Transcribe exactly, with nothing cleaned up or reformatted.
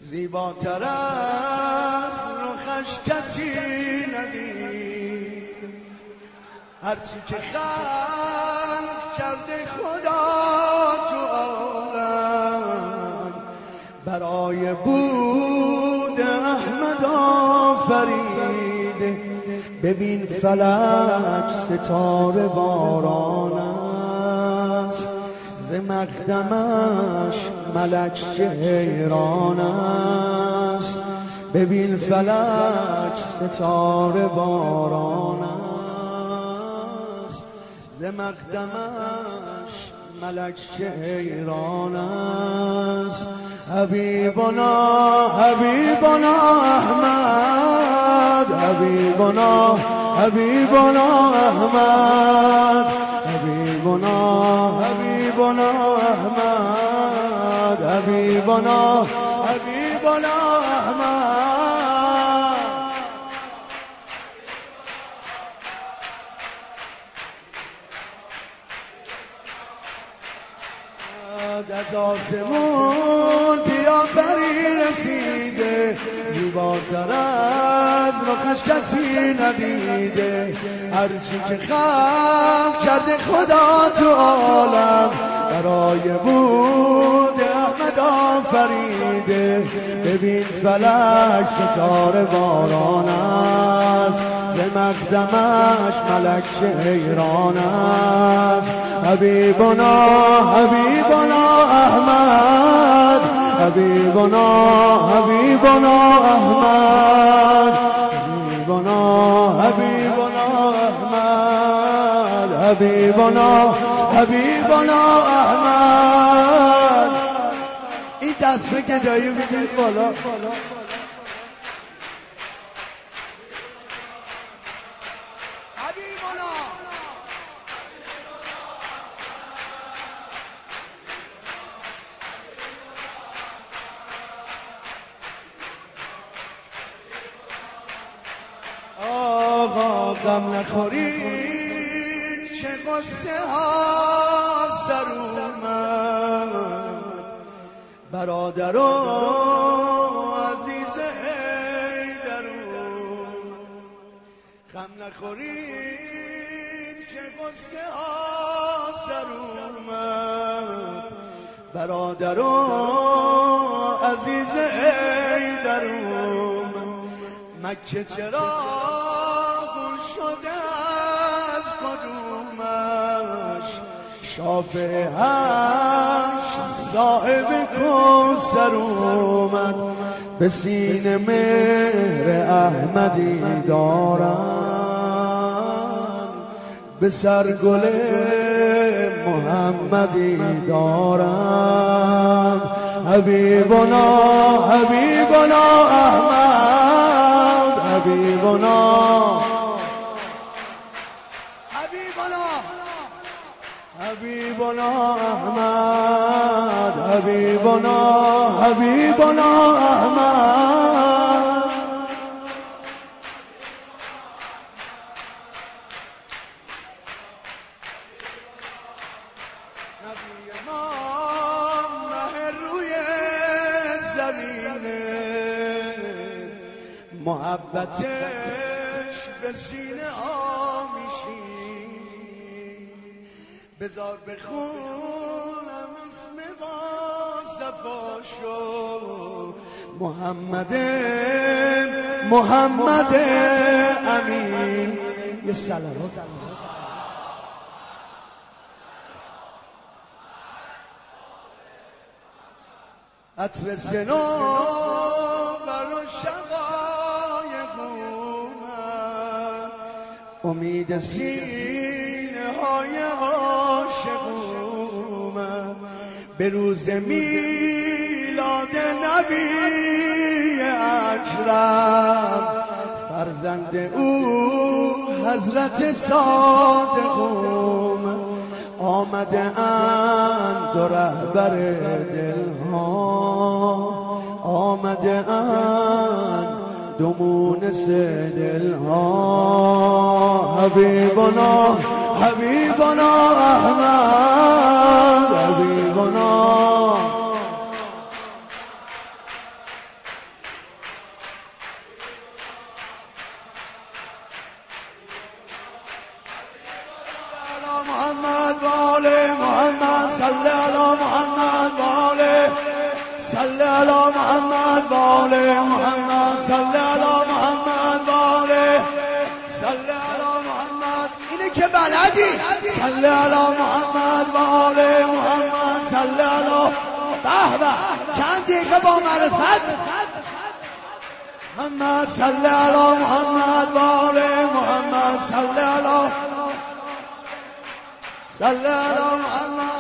زیباتر از رخش کسی ندید، هرچی که خلق کرده خدا تو عالم برای بود احمد آفرید. ببین فلک ستاره باران است، ز مقدمش ملک چه حیران است. ببین فلک ستاره باران است، ز مقدمش ملک چه حیران است. حبیبنا حبیبنا احمد، حبیبنا حبیبنا احمد، حبیبنا حبیبنا احمد، حبیبنا حبیبنا احمد. از آسمون پیامبری رسیده، زیباتر از رخش کسی ندیده. هرچی که خلق کرده خدا تو عالم برای بود احمد آفریده. ببین فلک ستاره باران است، به مقدمش ملک چه حیران است. حبیبنا حبیبنا احمد، حبیبنا حبیبنا احمد، حبیبنا حبیبنا احمد، حبیبنا حبیبنا احمد. این دسته که دایی بگید بالا. آقا غم نخورید چه غصه ها سر اومد، برادر و عزیز حیدرون. غم نخورید چه غصه ها سر اومد، برادر و عزیز حیدرون. مکه چرا گل شده از قدومش، شافع هشت صاحب کوثر اومد. به سینه مهر احمدی دارم، به سر گل محمدی دارم. حبیبنا حبیبنا احمد، حبیبنا حبیبنا حبیبنا احمد، حبیبنا حبیبنا احمد. نبی ما مه روی زمینه، محبتش به سینه آمیشی. بذار بخونم اسم با صفاشو، محمد محمد امین. یه سلام عطر سنو برو شقایقونم، امید سینه های عاشقونم. به روز میلاد نبی اکرم، فرزند او حضرت صادقوم. آمده اند و رهبر دلها، آمده اند دو مونس دلها. حبیبنا حبیبنا احمد، حبیبنا محمد وآل محمد صل على محمد وآل صل على محمد وآل محمد صل على محمد وآل صل على محمد اینه که بلدی صل على محمد وآل محمد صل على به به چند دقیقه با معرفت محمد صل على محمد وآل محمد صل على صل على محمد